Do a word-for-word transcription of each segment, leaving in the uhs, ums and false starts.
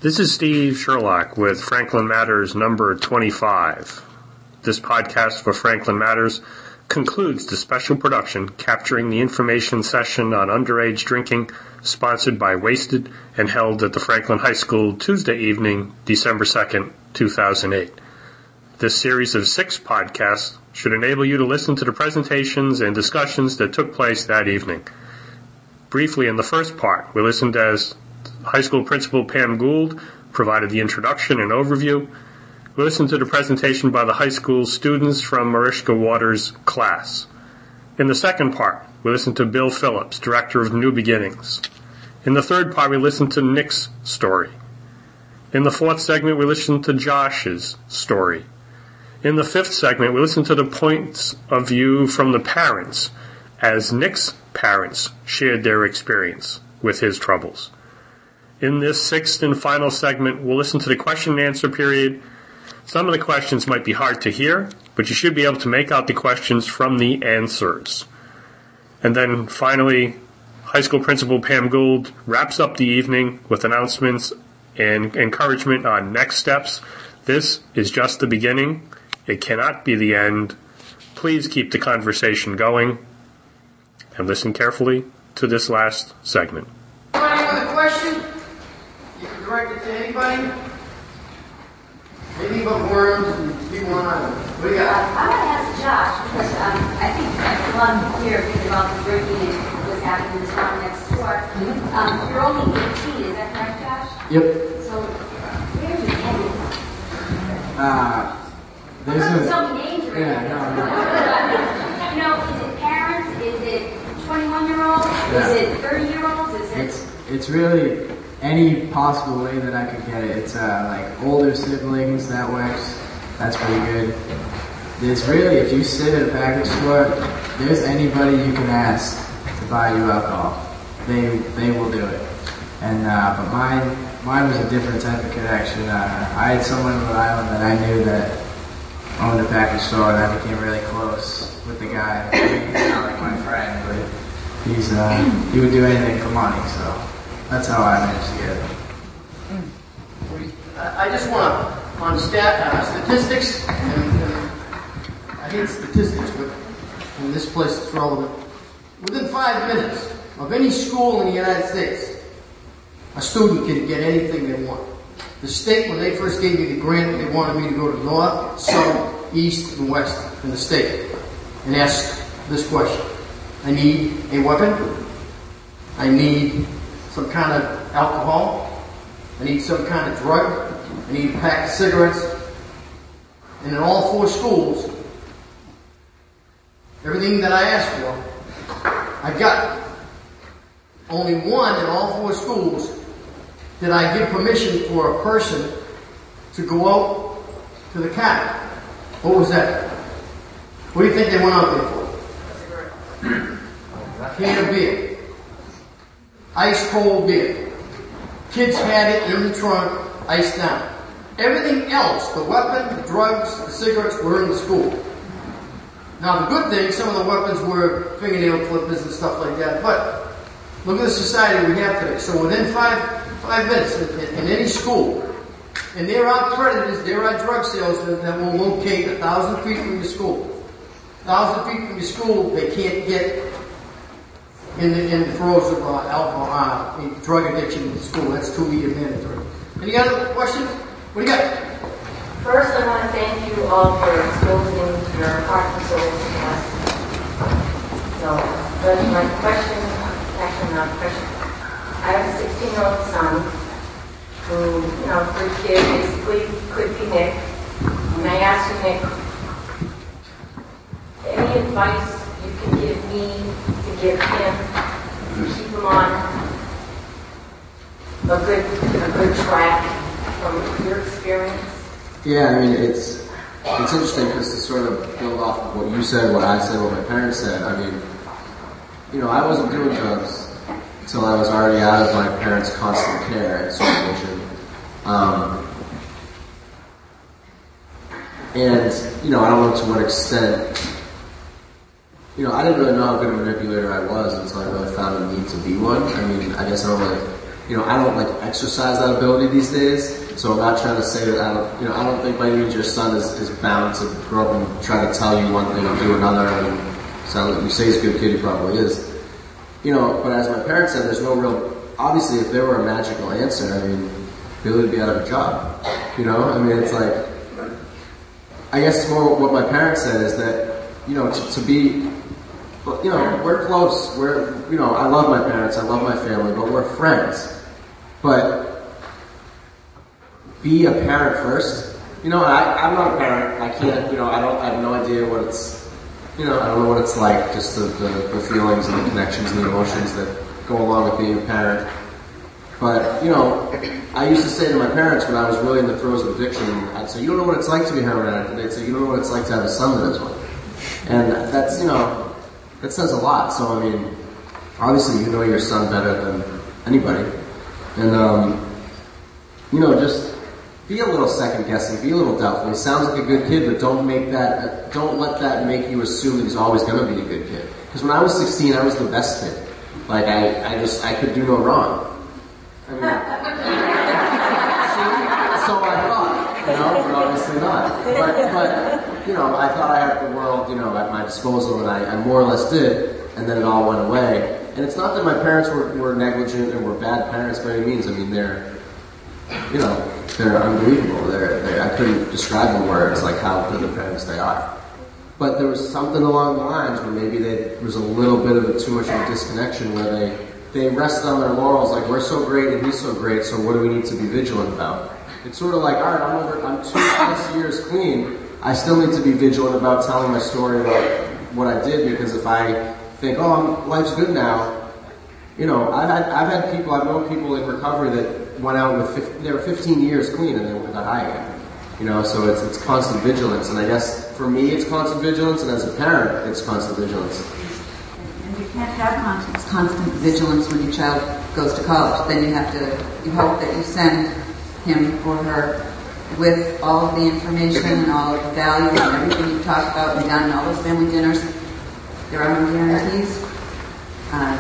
This is Steve Sherlock with Franklin Matters number twenty-five. This podcast for Franklin Matters concludes the special production capturing the information session on underage drinking sponsored by Wasted and held at the Franklin High School Tuesday evening, December second, two thousand eight. This series of six podcasts should enable you to listen to the presentations and discussions that took place that evening. Briefly, in the first part, we listened as High School Principal Pam Gould provided the introduction and overview. We listened to the presentation by the high school students from Mariska Waters' class. In the second part, we listened to Bill Phillips, director of New Beginnings. In the third part, we listened to Nick's story. In the fourth segment, we listened to Josh's story. In the fifth segment, we listened to the points of view from the parents as Nick's parents shared their experience with his troubles. In this sixth and final segment, we'll listen to the question and answer period. Some of the questions might be hard to hear, but you should be able to make out the questions from the answers. And then finally, High School Principal Pam Gould wraps up the evening with announcements and encouragement on next steps. This is just the beginning. It cannot be the end. Please keep the conversation going and listen carefully to this last segment. Another question? You can direct it to anybody? Anything but worms and people on island. What do you got? I'm going to ask Josh, because um, I think everyone here thinks about the drinking and what's happening in the town next door. Mm-hmm. Um, you're only eighteen, is that correct, Josh? Yep. So, where's your headed? Uh, there's I'm not a... tell me names or Yeah, no, no. You know, is it parents? Is it twenty-one-year-olds? Yeah. Is it thirty-years-olds? Is it... It's, it's really any possible way that I could get it. It's uh, like older siblings, that works. That's pretty good. There's really, if you sit at a package store, there's anybody you can ask to buy you alcohol. They they will do it. And uh, but mine mine was a different type of connection. Uh, I had someone in Rhode Island that I knew that owned a package store, and I became really close with the guy. He's not like my friend, but he's uh, he would do anything for money. So that's how I managed to get it. I just want to, on stat, uh, statistics, and, and I hate statistics, but in this place it's relevant. Within five minutes of any school in the United States, a student can get anything they want. The state, when they first gave me the grant, they wanted me to go to north, south, east, and west in the state and ask this question. I need a weapon. I need some kind of alcohol. I need some kind of drug. I need a pack of cigarettes. And in all four schools, everything that I asked for, I got. Only one in all four schools did I give permission for a person to go out to the cabin. What was that? What do you think they went out there for? A can of beer. Ice cold beer. Kids had it in the trunk, iced down. Everything else, the weapon, the drugs, the cigarettes, were in the school. Now the good thing, some of the weapons were fingernail clippers and stuff like that, but look at the society we have today. So within five five minutes in, in any school, and there are predators, there are drug salesmen that will locate a thousand feet from your school. A thousand feet from your school, they can't get in the, in the throes of uh, alcohol, uh, drug addiction in school. That's two years mandatory. Any other questions? What do you got? First, I want to thank you all for exposing your heart and soul to us. So, but my question, actually not a question. I have a sixteen-year-old son who, you know, good kid, basically could be Nick. And I asked you, Nick, any advice you can give me to give him to keep him on a good, a good track from your experience? Yeah, I mean, it's it's interesting because to sort of build off of what you said, what I said, what my parents said, I mean, you know, I wasn't doing drugs until I was already out of my parents' constant care and supervision. Um, and, you know, I don't know to what extent, you know, I didn't really know how good a manipulator I was until I really found a need to be one. I mean, I guess I don't really you know, I don't like exercise that ability these days. So I'm not trying to say that I don't, you know, I don't think by any means your son is, is bound to grow up and try to tell you one thing and do another. And sound like you say he's a good kid, he probably is. You know, but as my parents said, there's no real, obviously if there were a magical answer, I mean, Billy would be out of a job. You know, I mean, it's like, I guess more what my parents said is that, you know, to, to be, you know, we're close. We're, you know, I love my parents, I love my family, but we're friends. But be a parent first. You know, I, I'm not a parent. I can't, you know, I don't, I have no idea what it's, you know, I don't know what it's like, just the, the, the feelings and the connections and the emotions that go along with being a parent. But, you know, I used to say to my parents when I was really in the throes of addiction, I'd say, you don't know what it's like to be a heroin addict. And they'd say, you don't know what it's like to have a son that is one. And that's, you know, that says a lot. So, I mean, obviously you know your son better than anybody. And, um, you know, just be a little second guessing, be a little doubtful. He sounds like a good kid, but don't make that, don't let that make you assume that he's always going to be a good kid. Because when I was sixteen, I was the best kid. Like, I, I just, I could do no wrong. I mean, so I thought, you know, but obviously not. But, but, you know, I thought I had the world, you know, at my disposal, and I, I more or less did, and then it all went away. And it's not that my parents were, were negligent and were bad parents by any means. I mean, they're, you know, they're unbelievable. They're, they're, I couldn't describe in words like how good of parents they are. But there was something along the lines where maybe they, there was a little bit of a too much of a disconnection where they, they rested on their laurels, like we're so great and he's so great, so what do we need to be vigilant about? It's sort of like, all right, I'm over, I'm two plus years clean. I still need to be vigilant about telling my story about what I did, because if I think, oh, I'm, life's good now, you know, I've had, I've had people, I've known people in recovery that went out with, fifteen, they were fifteen years clean and they got high again. You know, so it's, it's constant vigilance. And I guess for me, it's constant vigilance, and as a parent, it's constant vigilance. And you can't have constant, constant vigilance when your child goes to college. Then you have to, you hope that you send him or her with all of the information and all of the value and everything you've talked about and done, and all those family dinners. There are no guarantees. Uh,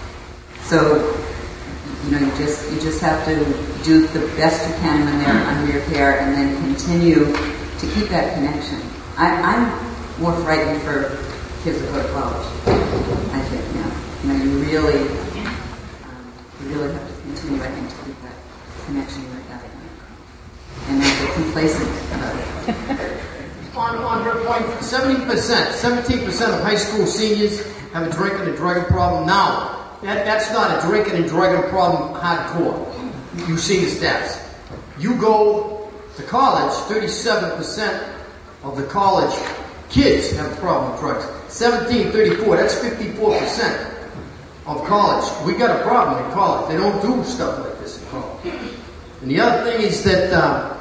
so, you know, you just you just have to do the best you can when they're under your care, and then continue to keep that connection. I, I'm more frightened for kids that go to college. I think now, you know, you really, um, you really have to continue, I think, to keep that connection with that, and not get complacent about it. On, on her point, seventy percent, seventeen percent of high school seniors have a drinking and drugging problem now. That, that's not a drinking and drugging problem hardcore. You see the stats. You go to college, thirty-seven percent of the college kids have a problem with drugs. seventeen, thirty-four, that's fifty-four percent of college. We got a problem in college. They don't do stuff like this in college. And the other thing is that uh,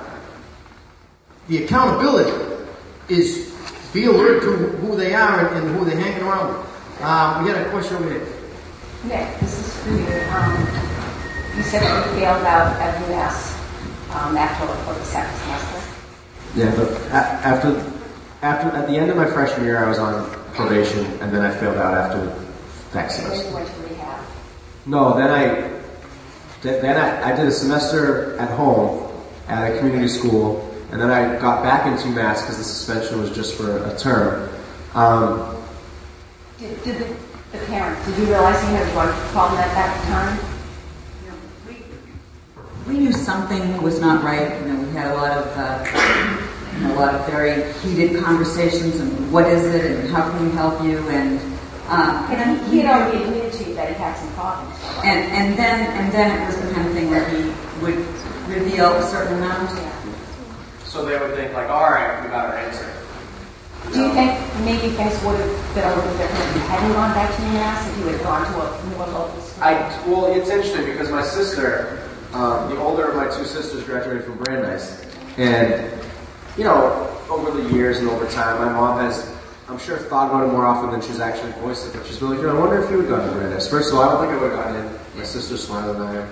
the accountability is be alert to who they are and, and who they're hanging around with. Um, we got a question over here. Nick, this is for you. Um, you said that you failed out at UMass um, after for the second semester. Yeah, but a- after, after, at the end of my freshman year, I was on probation, and then I failed out after that So then you semester. went to rehab. No, then I, then I, I did a semester at home at a community school, and then I got back into UMass because the suspension was just for a term. Um, Did, did the, the parents, did you realize you had a drug problem at that time? We knew something was not right. You know, we had a lot of uh, you know, a lot of very heated conversations and what is it and how can we help you and um, And he, he had already admitted to you that he had some problems. and and then and then it was the kind of thing where he would reveal a certain amount. so they would think like, all right, we got our answer. Do you think maybe things would have been a little different if you hadn't gone back to UMass, if you had gone to a more local school? I, well, it's interesting because my sister, um, the older of my two sisters, graduated from Brandeis. And, you know, over the years and over time, my mom has, I'm sure, thought about it more often than she's actually voiced it. But she's been like, you know, I wonder if you would have gone to Brandeis. First of all, I don't think I would have gotten in. My sister's smarter than I am.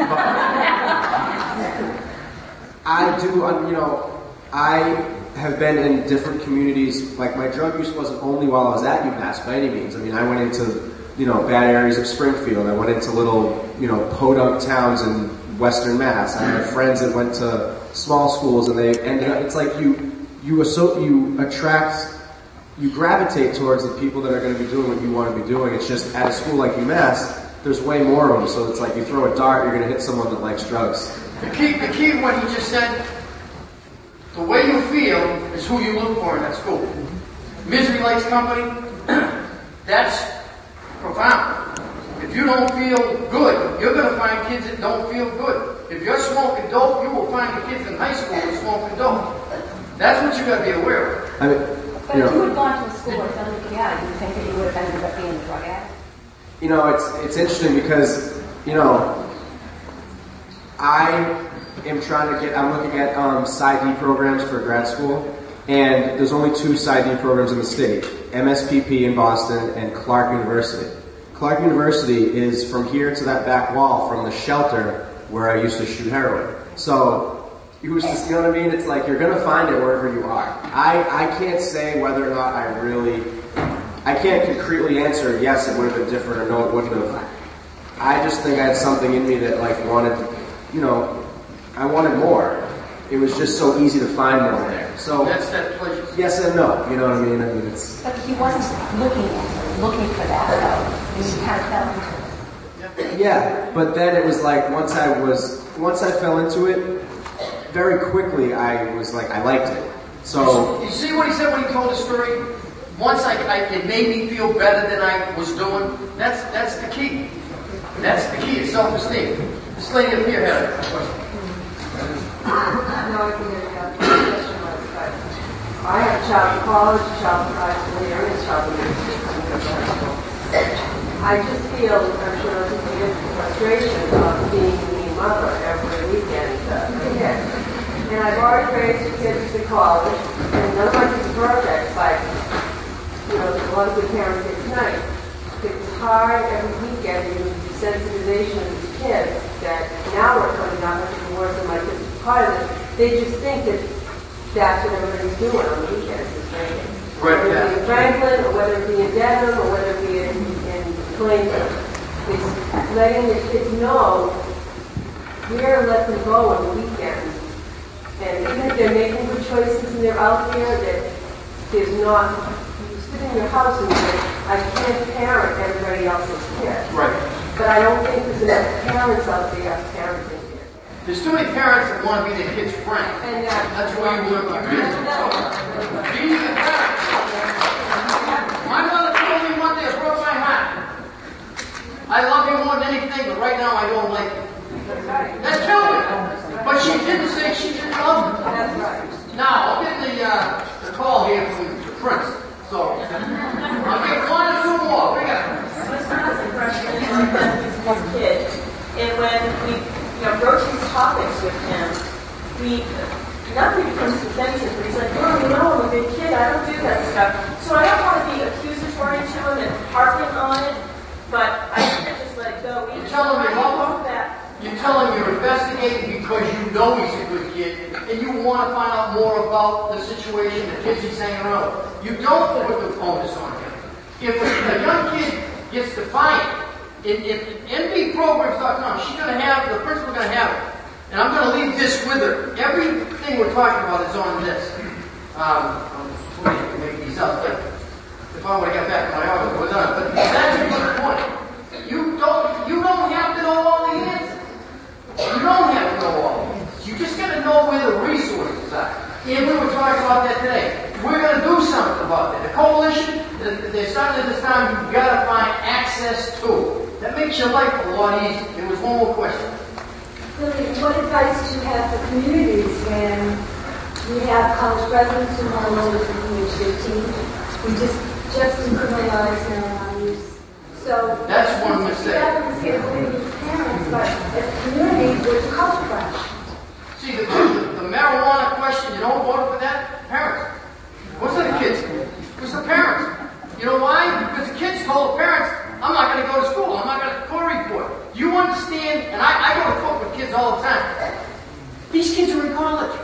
But I do, you know, I have been in different communities. Like, my drug use wasn't only while I was at UMass by any means. I mean, I went into you know, bad areas of Springfield. I went into little, you know, podunk towns in Western Mass. I had friends that went to small schools, and they ended up, it's like you, you, asso- you attract, you gravitate towards the people that are going to be doing what you want to be doing. It's just at a school like UMass, there's way more of them, so it's like you throw a dart, you're going to hit someone that likes drugs. The key, the key to what he just said, the way you feel is who you look for in that school. Misery likes company, that's profound. If you don't feel good, you're going to find kids that don't feel good. If you're smoking dope, you will find the kids in high school that smoking dope. That's what you got to be aware of. I mean, But you if you know, had gone to a school where somebody came out, do you think that you would have ended up being a drug addict? you know, it's it's interesting because, you know, I am trying to get, I'm looking at um, PsyD programs for grad school, and there's only two PsyD programs in the state, M S P P in Boston and Clark University. Clark University is from here to that back wall from the shelter where I used to shoot heroin. So, who's to, you know what I mean? It's like you're going to find it wherever you are. I, I can't say whether or not I really, I can't concretely answer yes, it would have been different, or no, it wouldn't have. I just think I had something in me that like wanted, you know, I wanted more. It was just so easy to find more there. So That's that pleasure. yes and no, you know what I mean? I mean it's. But he wasn't looking at looking for that, though. He kind of fell into it. Yeah, but then it was like once I was, once I fell into it, very quickly I was like, I liked it. So. You see what he said when he told the story? Once I, I, it made me feel better than I was doing. That's that's the key. That's the key to self-esteem. This lady up here had a question. No, I think I have a question on it, but I have a child in college, a child in high school, here, and a child in high school. I just feel, I'm sure I can get the frustration of being the mother every weekend uh, again. And I've already raised two kids to college, and none of my kids are perfect, but, you know, there's a lot of good parenting tonight. It's hard every weekend to do desensitization of these kids that now are coming out and the worse than my kids are part of it. They just think that that's what everybody's doing on the weekends is drinking. Right, whether yeah. it be in Franklin, or whether it be in Dedham, or whether it be in, in Clinton. It's letting the kids know we're going to let them go on the weekends. And even if they're making good choices and they're out there, that there's not, you sit in your house and say, I can't parent everybody else's kids. Right. But I don't think there's enough parents out there parenting kids. There's too many parents that want to be their kids' friend. And uh, That's why you work with kids. So, being a parent. My mother told me one day, it broke my heart. I love you more than anything, but right now I don't like you. That killed me. But she didn't say she didn't love me. that's right. Now, I'll get the, uh, the call here from the Prince. So, I'll get one or two more. We got was not as a freshman as a kid. And when we, you know, broached these topics with him, we, not that he becomes defensive, but he's like, oh, you know, I'm a big kid, I don't do that stuff. So I don't want to be accusatory to him and harping on it, but I can't just let it go. We You tell him you love him? that. You tell him you're investigating because you know he's a good kid and you want to find out more about the situation, the kids he's hanging around with. You don't put the onus on him. If a young kid gets defiant, in, in, in N B programs dot com, she's going to have, the principal's going to have it. And I'm going to leave this with her. Everything we're talking about is on this. Um, I'm just waiting to make these up. But if I would have got back to my office, we're done. But that's a good point. You don't, you don't have to know all the answers. You don't have to know all the answers. You just got to know where the resources are. And we were talking about that today. We're going to do something about that. The coalition, they're starting at this time, you've got to find access to. That makes your life a lot easier. There was one more question. Lily, what advice do you have for communities when we have college presidents who are older than age fifteen? We just just decriminalized marijuana use. So That's one mistake. Yeah, we see it with parents, but as a community, there's a culture clash. See, the, the, the marijuana question, you know who voted for that? Parents. What's the kids? It was the parents. You know why? Because the kids told the parents, I'm not going to go to school. I'm not going to court report. You understand, and I, I go to court with kids all the time. These kids are in college.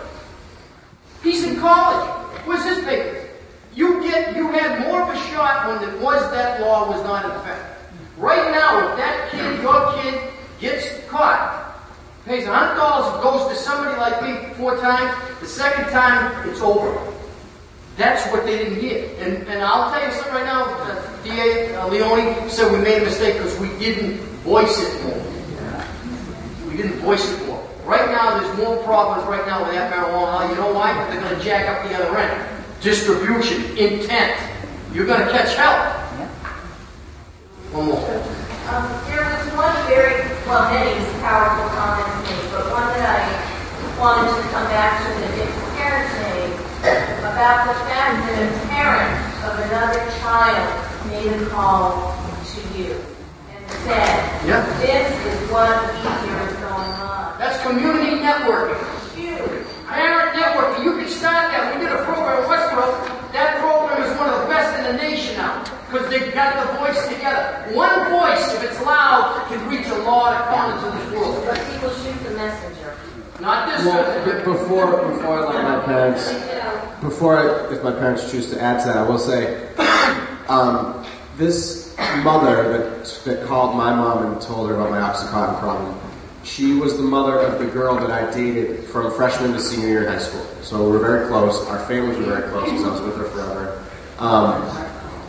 He's in college. Where's his papers? You get, you had more of a shot when it was that law was not in effect. Right now, if that kid, your kid, gets caught, pays one hundred dollars, and goes to somebody like me four times, the second time, it's over. That's what they didn't get. And, and I'll tell you something right now, uh, D A uh, Leone said we made a mistake because we didn't voice it more. We didn't voice it more. Right now, there's more problems right now with that marijuana. You know why? Because they're going to jack up the other end. Distribution, intent. You're going to catch hell. One more. Um, there was one very, well, many powerful comments made, but one that I wanted to come back to that Dick's parents made about the fact that a parent of another child made a call to you and said, yeah. This is what we hear is going on. That's community networking. Huge. Parent networking. You can start that. We did a program in Westbrook. That program is one of the best in the nation now because they got the voice together. One voice, if it's loud, can reach a lot of corners of this world. But people shoot the messenger. Not this well, messenger. Before, before I let my parents, before I, if my parents choose to add to that, I will say, um, this mother that, that called my mom and told her about my Oxycontin problem, she was the mother of the girl that I dated from freshman to senior year in high school. So we were very close. Our families were very close because I was with her forever. Um,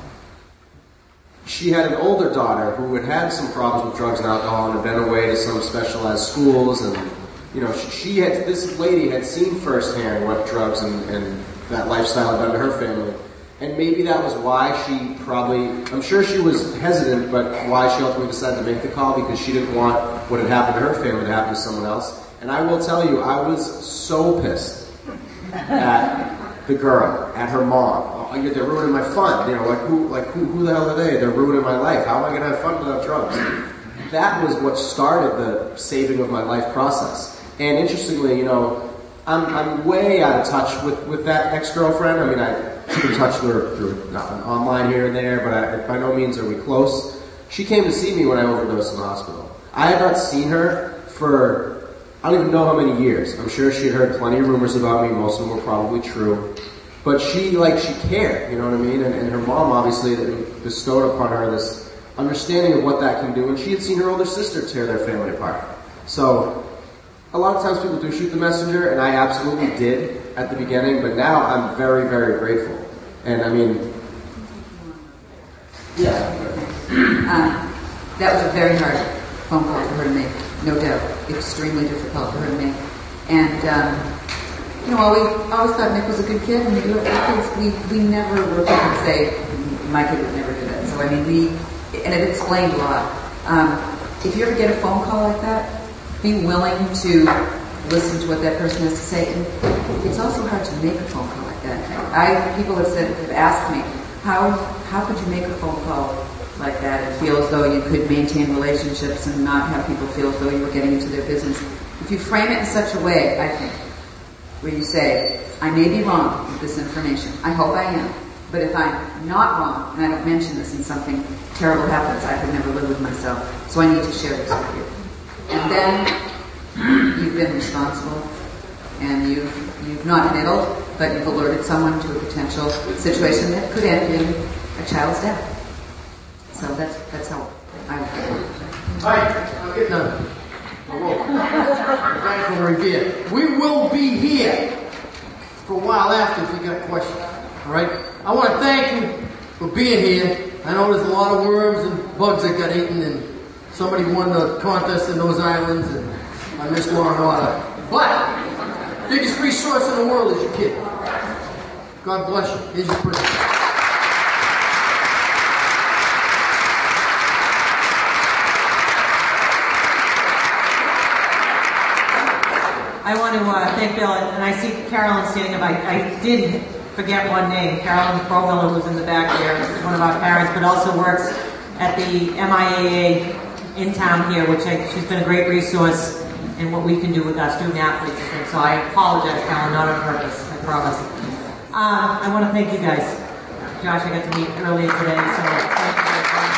she had an older daughter who had had some problems with drugs and alcohol and had been away to some specialized schools. And, you know, she, she had, this lady had seen firsthand what drugs and, and that lifestyle had done to her family. And maybe that was why she probably, I'm sure she was hesitant, but why she ultimately decided to make the call because she didn't want what had happened to her family to happen to someone else. And I will tell you, I was so pissed at the girl, at her mom. Oh, they're ruining my fun. You know, like who, like who, who the hell are they? They're ruining my life. How am I going to have fun without drugs? That was what started the saving of my life process. And interestingly, you know, I'm, I'm way out of touch with, with that ex-girlfriend. I mean, I keep in touch with her through nothing online here and there, but I, by no means are we close. She came to see me when I overdosed in the hospital. I had not seen her for, I don't even know how many years. I'm sure she had heard plenty of rumors about me. Most of them were probably true. But she, like, she cared, you know what I mean? And, and her mom, obviously, bestowed upon her this understanding of what that can do. And she had seen her older sister tear their family apart. So, a lot of times people do shoot the messenger, and I absolutely did at the beginning, but now I'm very, very grateful. And I mean, yeah. Um, that was a very hard phone call for her to make, no doubt. Extremely difficult for her to make. And, um, you know, always, always thought Nick was a good kid, and we, kids, we, we never looked at him and say, my kid would never do that. So, I mean, we, and it explained a lot. Um, if you ever get a phone call like that, be willing to listen to what that person has to say. And it's also hard to make a phone call like that. I people have said have asked me, how how could you make a phone call like that and feel as though you could maintain relationships and not have people feel as though you were getting into their business? If you frame it in such a way, I think, where you say, I may be wrong with this information. I hope I am. But if I'm not wrong and I don't mention this and something terrible happens, I could never live with myself. So I need to share this with you. And then you've been responsible, and you've you've not middled, but you've alerted someone to a potential situation that could end in a child's death. So that's that's how I would feel. All right, I'm getting done. Thank you, Revere. We will be here for a while after if you got questions. All right. I want to thank you for being here. I know there's a lot of worms and bugs that got eaten, and somebody won the contest in those islands, and I missed law and order. But, biggest resource in the world is your kid. God bless you. Here's your present. I want to uh, thank Bill, and I see Carolyn standing up. I, I did forget one name, Carolyn Crowmiller, who's in the back there, one of our parents, but also works at the M I A A in town here, which I, she's been a great resource in what we can do with our student athletes and things. So I apologize, Carolyn, not on purpose, I promise. Um, I want to thank you guys. Josh, I got to meet earlier today, so thank you very much.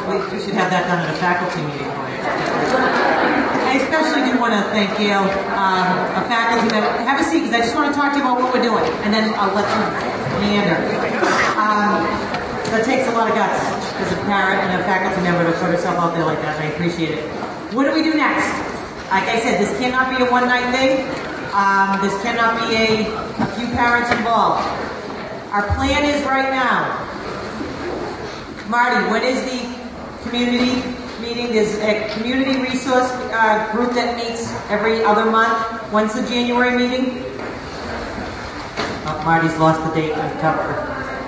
we, we should have that done at a faculty meeting. I especially do want to thank Gail, um, a faculty member. Have a seat, because I just want to talk to you about what we're doing, and then I'll let you meander. Um, that takes a lot of guts as a parent and a faculty member to put herself out there like that, and I appreciate it. What do we do next? Like I said, this cannot be a one-night thing. Um, this cannot be a, a few parents involved. Our plan is right now. Marty, when is the community meeting? There's a community resource uh, group that meets every other month. When's the January meeting? Oh, Marty's lost the date on cover.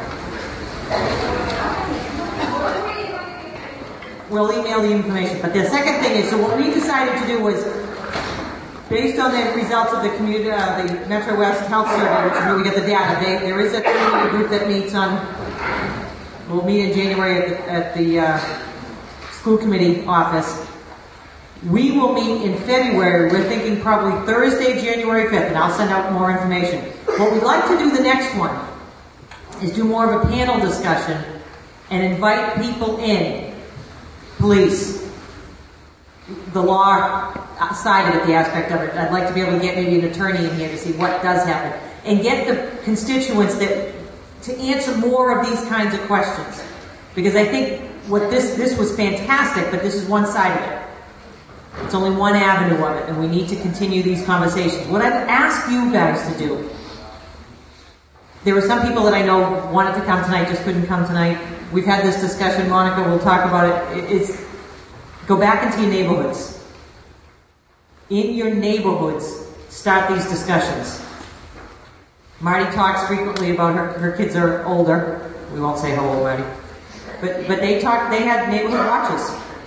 We'll email the information. But the second thing is, so what we decided to do was, based on the results of the community, uh, the Metro West Health Survey, which is where we get the data, they, there is a community group that meets on, we'll meet in January at the, at the uh, school committee office. We will meet in February. We're thinking probably Thursday, January fifth, and I'll send out more information. What we'd like to do the next one is do more of a panel discussion and invite people in. Police, the law side of it, the aspect of it. I'd like to be able to get maybe an attorney in here to see what does happen. And get the constituents that to answer more of these kinds of questions. Because I think what this, this was fantastic, but this is one side of it. It's only one avenue of it, and we need to continue these conversations. What I've asked you guys to do, there were some people that I know wanted to come tonight, just couldn't come tonight. We've had this discussion, Monica, we'll talk about it. It's, go back into your neighborhoods. In your neighborhoods, start these discussions. Marty talks frequently about her, her kids are older. We won't say how old, Marty. But, but they talk, they had neighborhood watches.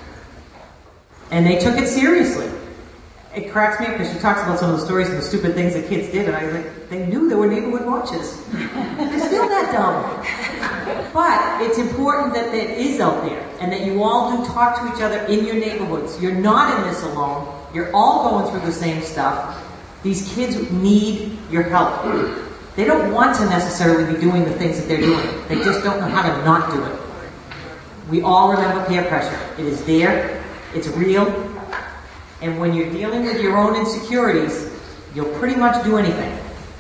And they took it seriously. It cracks me up because she talks about some of the stories and the stupid things that kids did, and I was like, they knew there were neighborhood watches. They're still that dumb. But it's important that it is out there, and that you all do talk to each other in your neighborhoods. You're not in this alone. You're all going through the same stuff. These kids need your help. They don't want to necessarily be doing the things that they're doing. They just don't know how to not do it. We all remember peer pressure. It is there. It's real. And when you're dealing with your own insecurities, you'll pretty much do anything.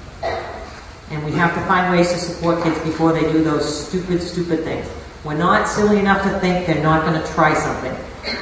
And we have to find ways to support kids before they do those stupid, stupid things. We're not silly enough to think they're not going to try something.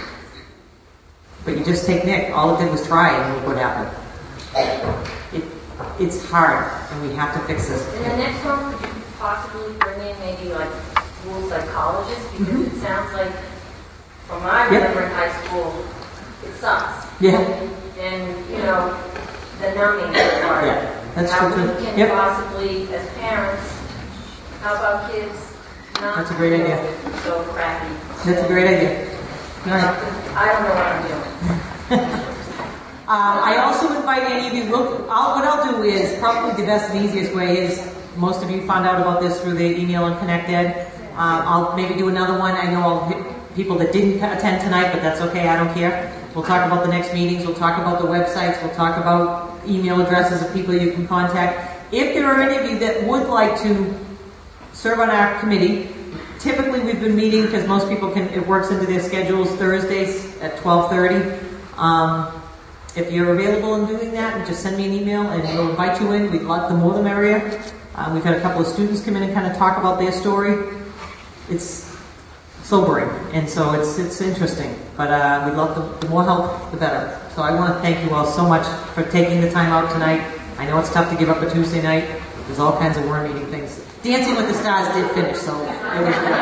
But you just take Nick. All it did was try, and look what happened. It, it's hard, and we have to fix this. And the next one, could you possibly bring in maybe like school psychologists? Because mm-hmm. it sounds like, from what I remember yep. in high school, it sucks. Yeah. And, you know, the numbing part. Yeah, that's how true. we can yep. possibly, as parents, how about kids not That's a great idea. so crappy? That's a great idea. All right. I don't know what I'm doing. um, I also invite any of you, we'll, I'll, what I'll do is, probably the best and easiest way is, most of you found out about this through the email and ConnectEd. Um, I'll maybe do another one. I know I'll hit people that didn't attend tonight, but that's okay, I don't care. We'll talk about the next meetings, we'll talk about the websites, we'll talk about email addresses of people you can contact. If there are any of you that would like to serve on our committee, typically we've been meeting, because most people can, it works into their schedules, Thursdays at twelve thirty. Um, if you're available in doing that, just send me an email and we'll invite you in. We'd love the more the merrier. Uh, we've had a couple of students come in and kind of talk about their story. It's sobering, and so it's it's interesting. But uh, we'd love the, the more help, the better. So I want to thank you all so much for taking the time out tonight. I know it's tough to give up a Tuesday night. There's all kinds of worm eating things. Dancing with the Stars did finish, so it was good.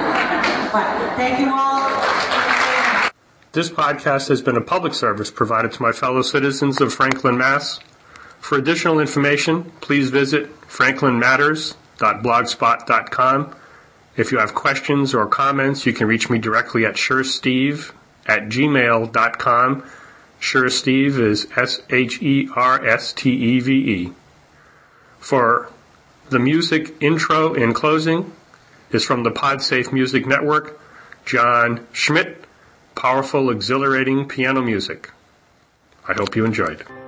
But thank you all. This podcast has been a public service provided to my fellow citizens of Franklin, Mass. For additional information, please visit franklin matters dot blogspot dot com. If you have questions or comments, you can reach me directly at suresteve at gmail dot com. Suresteve is S H E R S T E V E. For the music intro and closing is from the PodSafe Music Network, John Schmidt, Powerful, Exhilarating Piano Music. I hope you enjoyed.